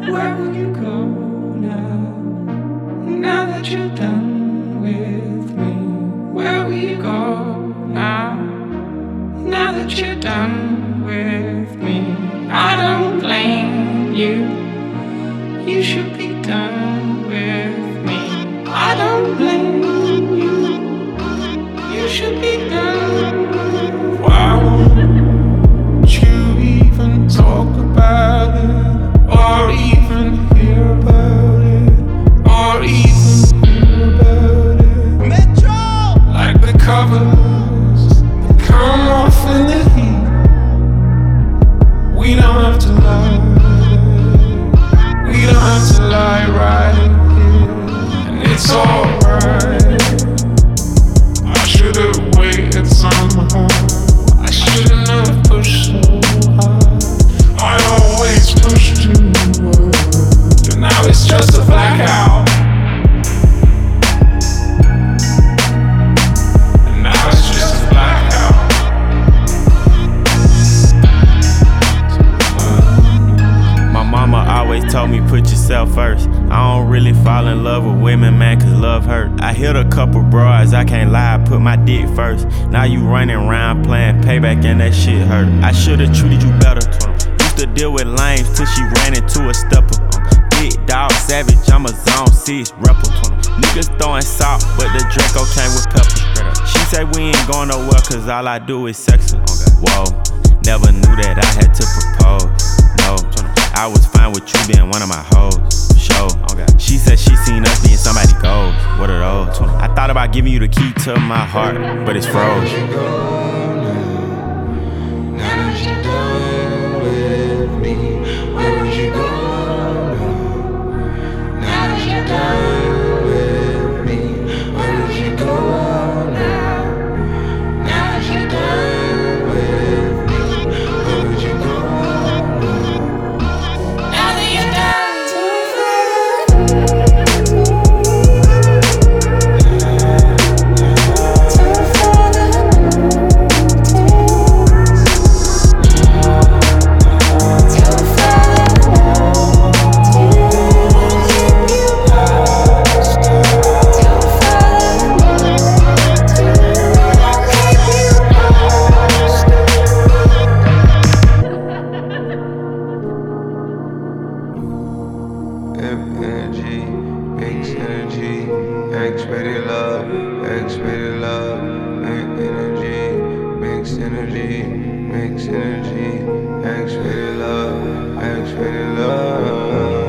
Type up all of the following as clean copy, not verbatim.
Where will you go now? Now that you're done with me, where will you go now? Now that you're done with me, I don't blame you. You should be done with me. I don't blame you. You should be done with me. Why won't you even talk about it, or even hear about it, or even hear about it? Metro! Like the covers that come off in the heat. We don't have to lie. We don't have to lie right here. And it's alright. I should've waited somehow. I shouldn't have pushed so hard. I always push too hard. And now it's just a blackout. And now it's just a blackout. My mama always told me put yourself first. I don't really fall in love with women, man, cause love hurt. I hit a couple broads, I can't lie, I put my dick first. Now you running around playing payback and that shit hurt. I should've treated you better. Used to deal with lames till she ran into a stepper. Big dog savage, I'm a zone 6 rapper. Niggas throwing salt, but the Draco came with pepper. She say we ain't going nowhere cause all I do is sex her. Whoa, never knew that I had to propose. No, I was fine with you being one of my hoes. Show. She said she seen us being somebody goals. What are those? I thought about giving you the key to my heart, but it's froze. Energy, makes energy, X-rated love, X-rated love, energy, makes energy, makes energy, X-rated love, X-rated love.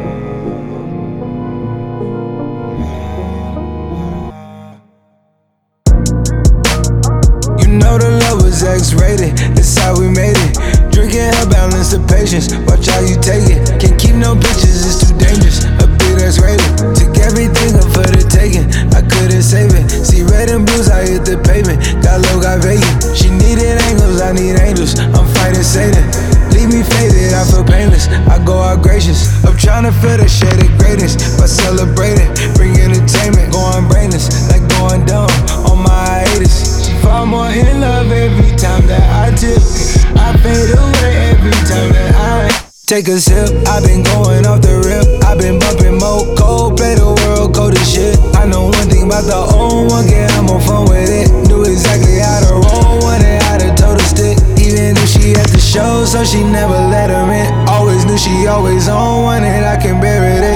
You know the love was X-rated, that's how we made it. Drinking her balance of patience, watch how you take it. Can't keep no pictures, it's too dangerous. A big that's rated, took everything up for the taking. I couldn't save it. See red and blues, I hit the pavement. Got low, got vacant. She needed angles, I need angels. I'm fighting Satan. Leave me faded, I feel painless. I go out gracious. I'm tryna feel the shade of greatness by celebrating. Bring entertainment, going brainless, like going dumb on my hiatus. She fall more in love every time that I tip. I fade away every time that I take a sip. I've been going off the rip. I've been bumping more cold, play the world cold as shit. I know one thing about the old one, get I'm more fun with it. Knew exactly how to roll, wanted how to toe the stick. Even if she at the show, so she never let her in. Always knew she always on, wanted I can bear it.